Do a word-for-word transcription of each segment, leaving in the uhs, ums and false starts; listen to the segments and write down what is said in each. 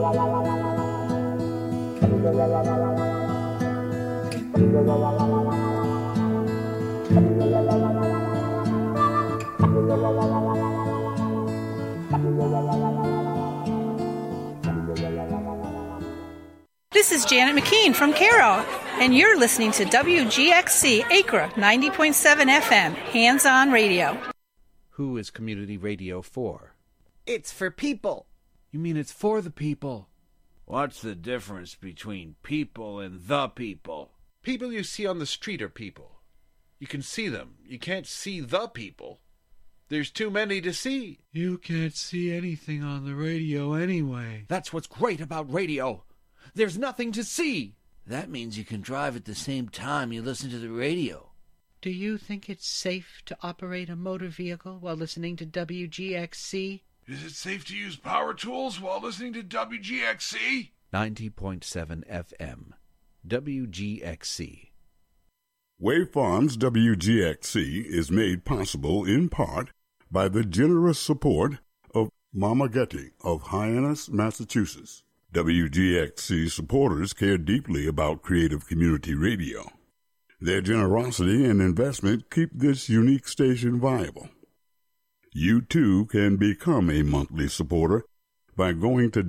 This is Janet McKean from Caro, and you're listening to W G X C Acra ninety point seven F M, Hands-On Radio. Who is community radio for? It's for people. You mean it's for the people? What's the difference between people and the people? People you see on the street are people. You can see them. You can't see the people. There's too many to see. You can't see anything on the radio anyway. That's what's great about radio. There's nothing to see. That means you can drive at the same time you listen to the radio. Do you think it's safe to operate a motor vehicle while listening to W G X C? Is it safe to use power tools while listening to W G X C? ninety point seven F M, W G X C. Wave Farms W G X C is made possible in part by the generous support of Mama Getty of Hyannis, Massachusetts. W G X C supporters care deeply about creative community radio. Their generosity and investment keep this unique station viable. You too can become a monthly supporter by going to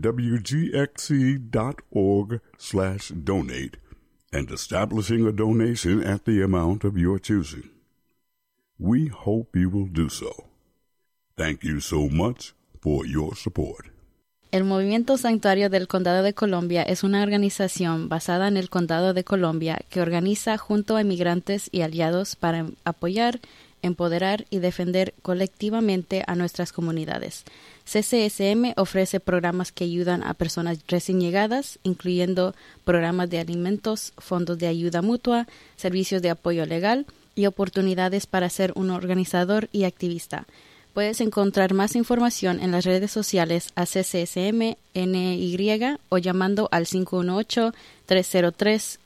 wgxc.org slash donate and establishing a donation at the amount of your choosing. We hope you will do so. Thank you so much for your support. El Movimiento Santuario del Condado de Columbia es una organización basada en el Condado de Columbia que organiza junto a inmigrantes y aliados para apoyar, empoderar y defender colectivamente a nuestras comunidades. C C S M ofrece programas que ayudan a personas recién llegadas, incluyendo programas de alimentos, fondos de ayuda mutua, servicios de apoyo legal y oportunidades para ser un organizador y activista. Puedes encontrar más información en las redes sociales a C C S M N Y o llamando al cinco uno ocho, tres cero tres,